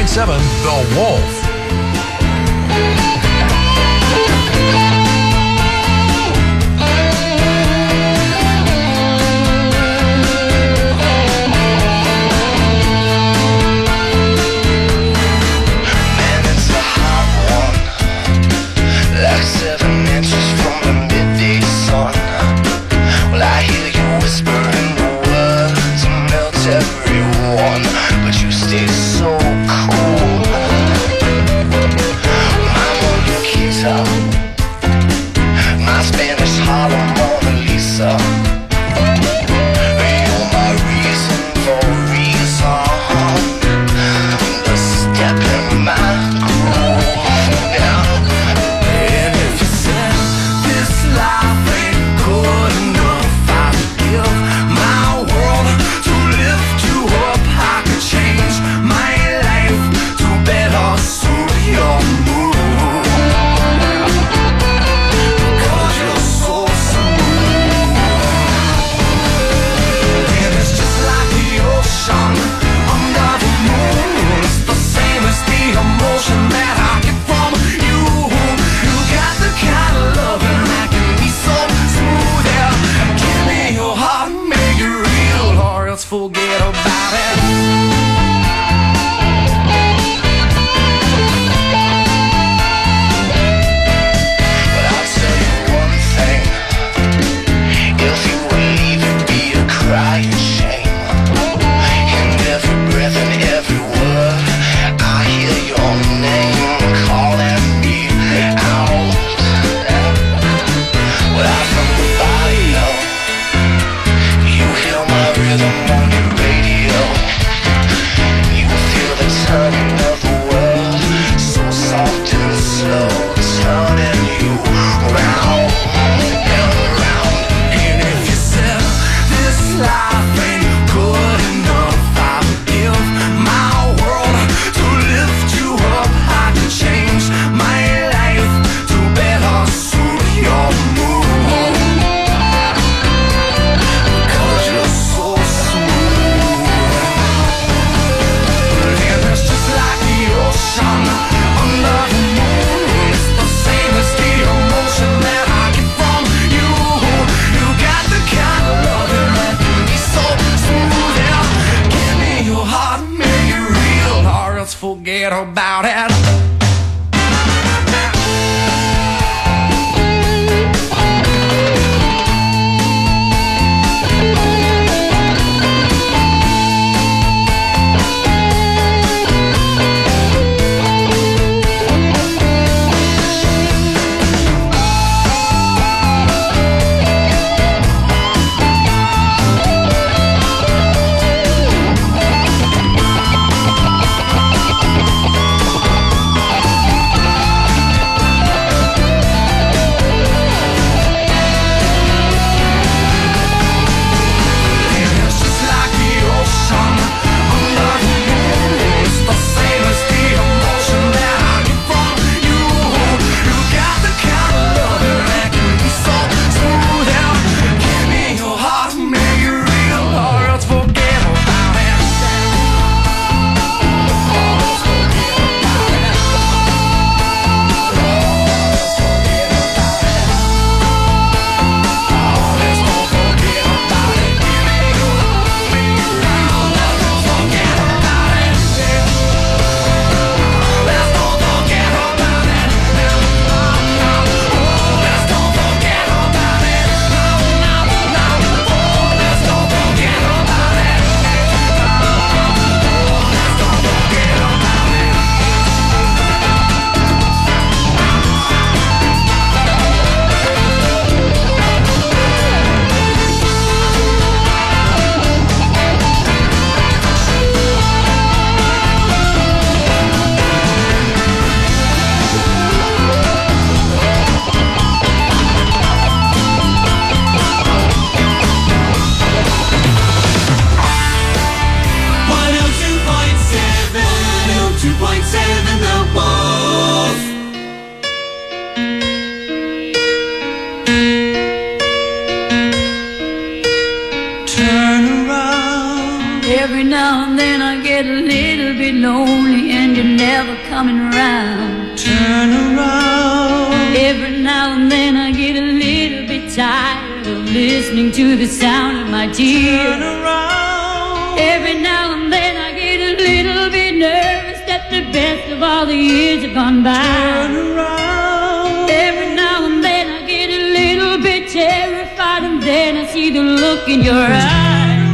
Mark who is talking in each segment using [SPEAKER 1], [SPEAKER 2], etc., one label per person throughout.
[SPEAKER 1] 101.7 The Wolf.
[SPEAKER 2] But you stay so cool.
[SPEAKER 3] forget about it.
[SPEAKER 1] never coming round.
[SPEAKER 4] Turn around.
[SPEAKER 1] Every now and then I get a little bit tired of listening to the sound of my tears.
[SPEAKER 4] Turn around.
[SPEAKER 1] Every now and then I get a little bit nervous that the best of all the years have gone by.
[SPEAKER 4] Turn around.
[SPEAKER 1] Every now and then I get a little bit terrified, and then I see the look in your eyes.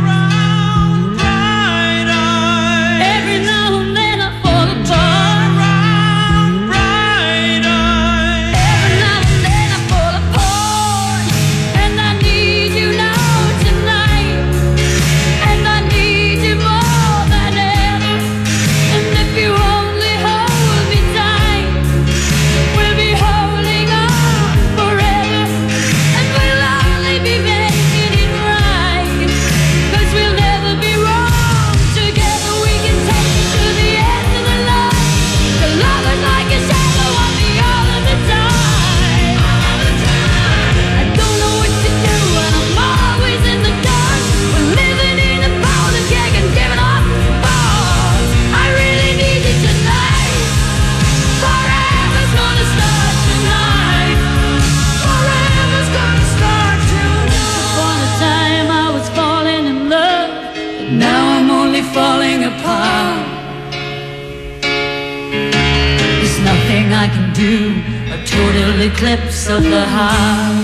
[SPEAKER 1] I can do a total eclipse of the heart.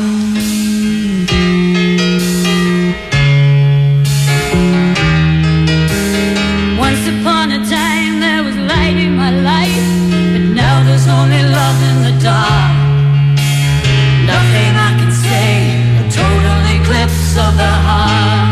[SPEAKER 1] Once upon a time there was light in my life, but now there's only love in the dark. Nothing I can say, a total eclipse of the heart.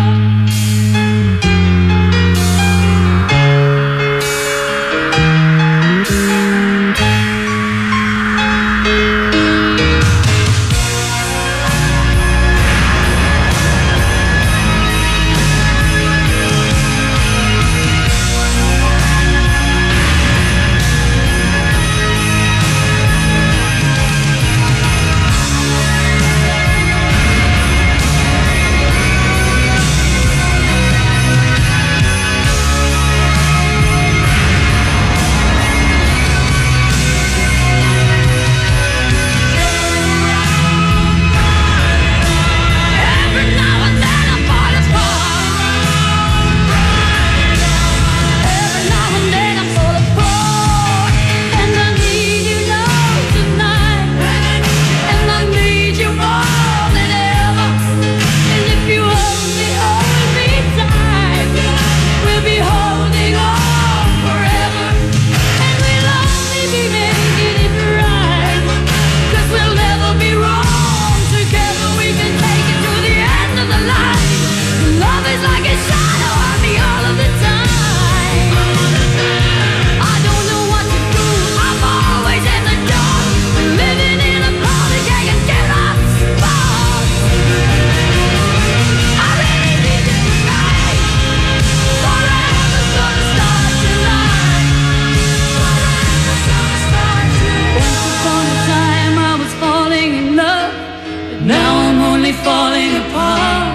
[SPEAKER 1] Falling apart.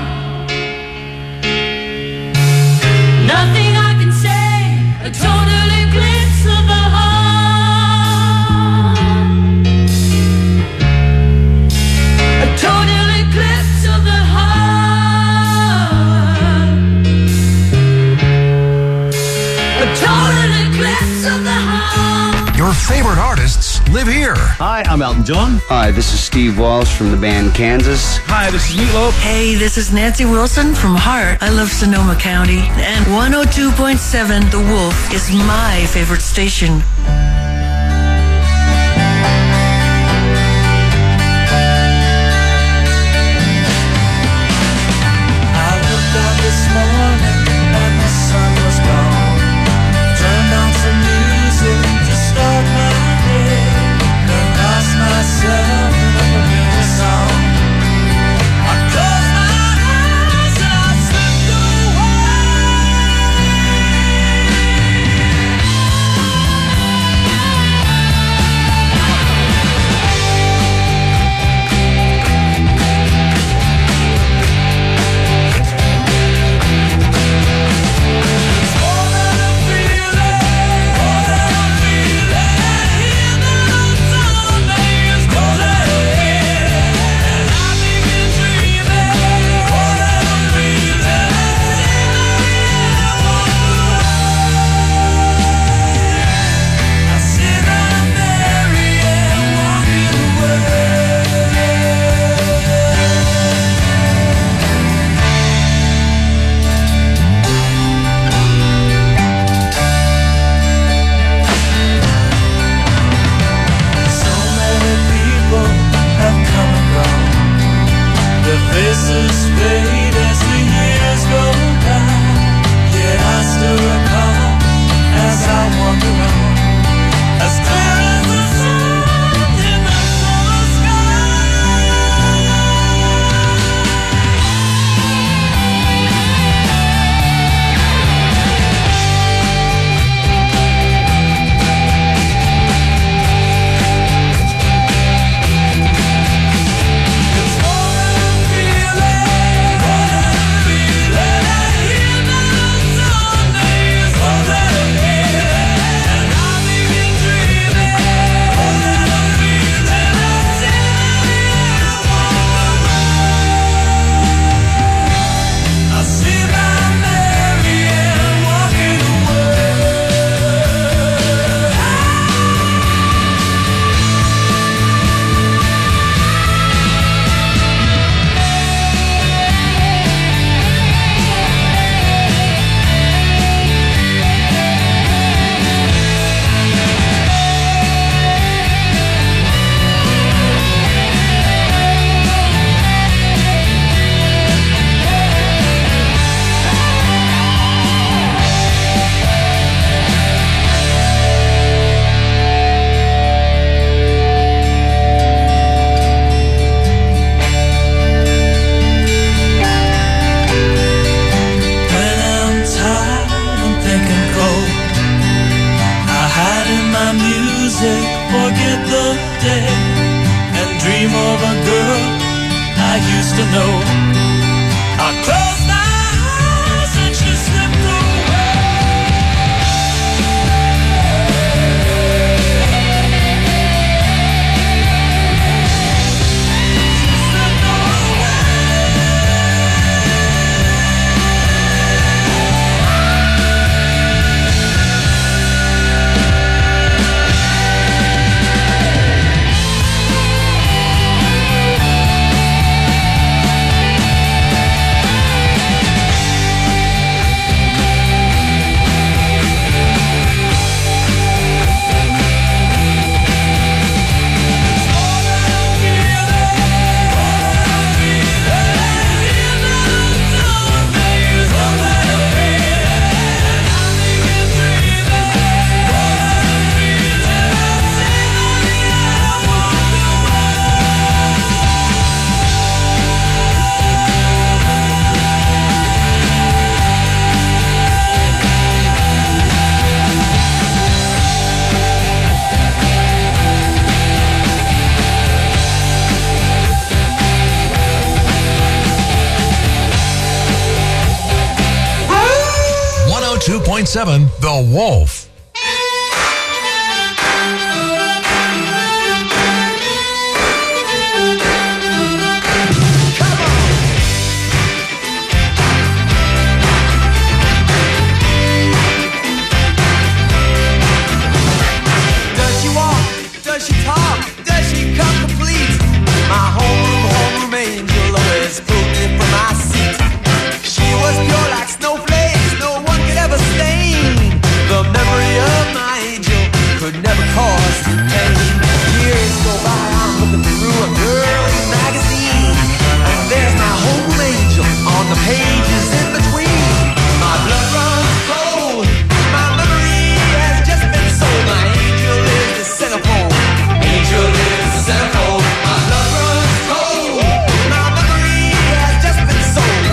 [SPEAKER 1] Nothing I can say, a total eclipse of the heart. A total eclipse of the heart. A total eclipse of the heart.
[SPEAKER 5] Your favorite artists live here.
[SPEAKER 6] Hi, I'm Elton John.
[SPEAKER 7] Hi, this is Steve Walsh from the band Kansas.
[SPEAKER 6] Hi, this is Meatloaf.
[SPEAKER 8] Hey, this is Nancy Wilson from Heart. I love Sonoma County. And 102.7 The Wolf is my favorite station.
[SPEAKER 4] I looked out this morning and the sun was gone. Turned on some music to start my day. And lost myself in a familiar song. I closed my eyes and I slipped away. music, forget the day, and dream of a girl I used to know. I closed my eyes and she slipped away.
[SPEAKER 5] The Wolf.
[SPEAKER 3] Does she walk? Does she talk? Does she come complete? My homeroom angel always pulled me from my seat. She was pure like snowflakes, no one could ever stain. The memory of my angel could never cause pain. Years go by, I'm looking through a girly magazine, and there's my home angel on the pages in between. My blood runs cold, my memory has just been sold. My angel is the centerfold, angel is the centerfold. My blood runs cold, my memory has just been sold.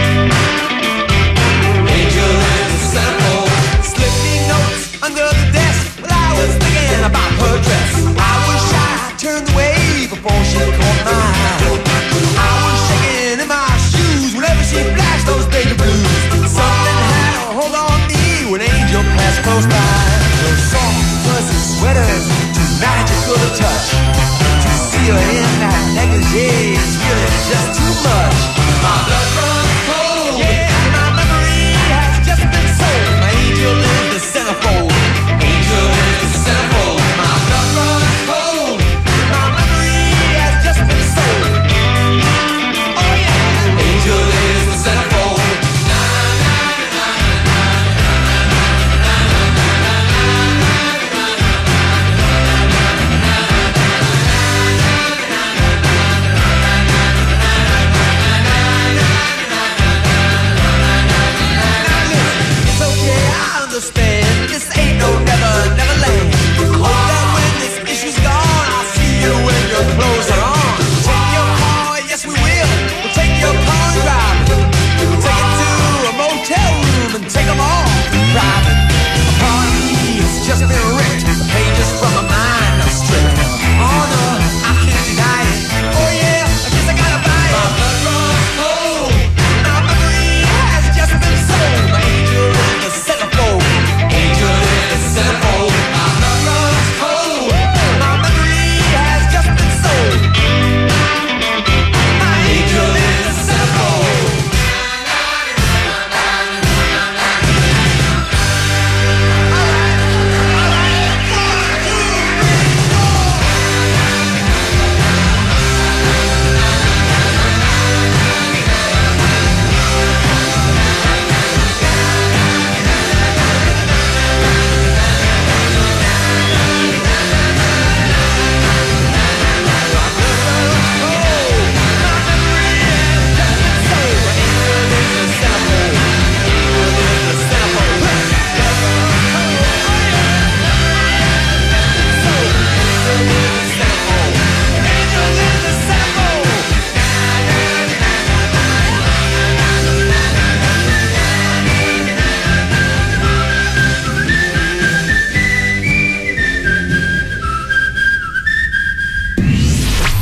[SPEAKER 3] Angel is the centerfold. Slip me notes under the desk while I was thinking about her dress. I was shy, turned away before she caught my eye. I was shaking in my shoes whenever she flashed those baby blues. Something had a hold on me when Angel passed close by. Those soft, fuzzy sweaters, too magical to touch. To see her in that negligee is really just too much. My blood runs cold, yeah, my memory has just been sold. My angel is the centerfold, angel is the centerfold. My blood runs cold, my memory has just been sold. Oh yeah, angel is the centerfold.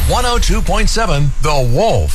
[SPEAKER 5] 102.7 The Wolf.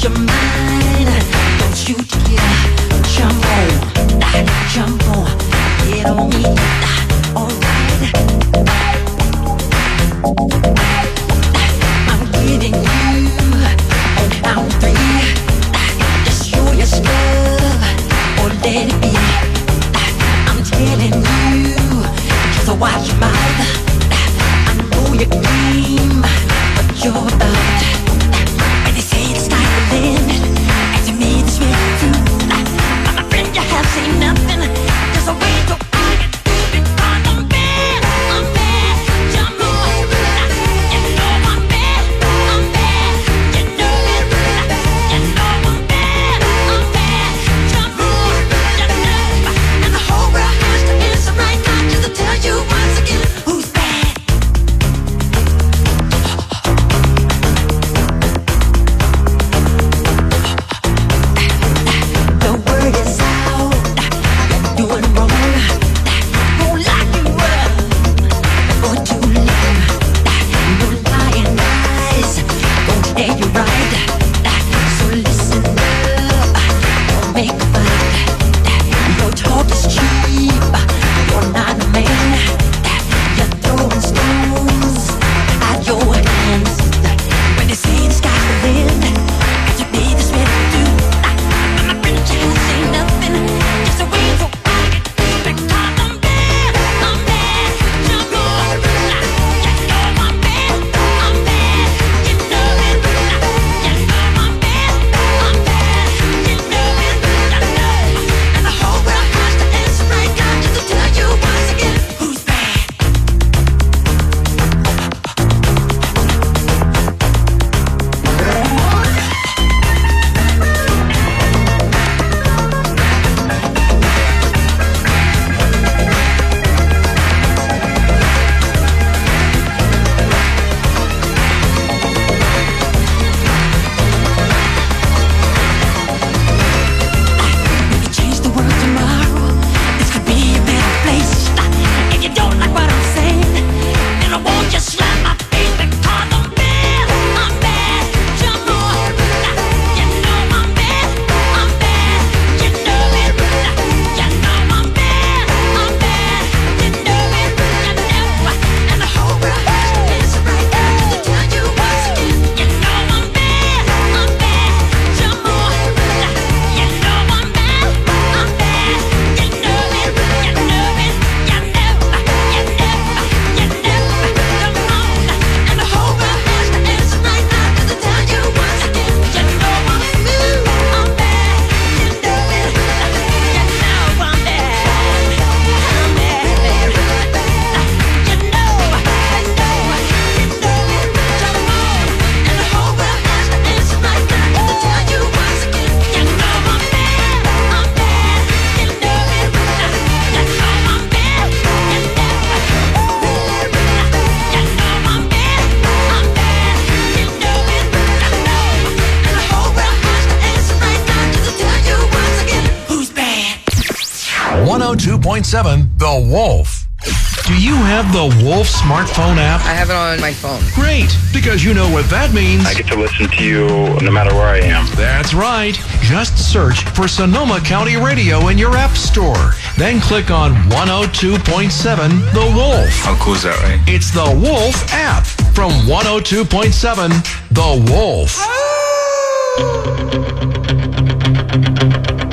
[SPEAKER 1] Jump on, get on me. Alright. I'm getting you on count 3. Just show your stuff or let it be. I'm telling you, just watch your mouth. I know you dream, but you're about. When they say the sky's the limit, and to me this really true. But my friend, you have seen nothing. There's a way to argue because I'm bad. I'm bad. Jump on. You know I'm bad. I'm bad. You know it. You know I'm bad. I'm bad. Jump on. You know. And the whole world has to answer right now just to tell you once again who's bad. The word is out, you're doing wrong. Won't lock you up for too long. No lying eyes won't tell you right. So listen up, don't make a fight. Your talk is cheap, you're not a man. You're throwing stones at your hands. When they say the sky's the limit, got to be this way to do. My friend can't say nothing, just a way to argue because I'm bad. I'm bad. Jump on. You know I'm bad. I'm bad. You know it. You know I'm bad. I'm bad. You know it. You know. And the whole world has to answer right now just to tell you once again who's bad. We could change the world tomorrow. This could be a better place. If you don't like what I'm saying, then I won't just slap my face because I'm bad. I'm bad. Jump on. You know I'm bad. I'm bad. You know it. You know I'm bad. I'm bad. You know it. You know. And the whole world has to answer right now to tell you once again. You know I'm bad. I'm bad. Jump on. You know I'm bad. I'm bad. You know it. You know it. You know. You know. You know. Come on. And the whole world has to answer right now just to tell you once again. You know I'm bad. I'm bad. You know it. You know I'm bad. I'm bad. You know. You know. You know it. Jump on. And the whole world has to answer right now just to tell you once again. You know I'm bad. I'm bad. You know it. You know I'm bad. You know. You know I'm bad. I'm bad. You know it. You know. And the whole world has to answer right now just to tell you once again who's bad.
[SPEAKER 5] 102.7 The Wolf. Do you have the Wolf smartphone app?
[SPEAKER 9] I have it on my phone.
[SPEAKER 5] Great, because you know what that means.
[SPEAKER 10] I get to listen to you no matter where I am.
[SPEAKER 5] That's right. Just search for Sonoma County Radio in your app store. Then click on 102.7 The Wolf.
[SPEAKER 10] How cool is that, right?
[SPEAKER 5] It's the Wolf app from 102.7 The Wolf.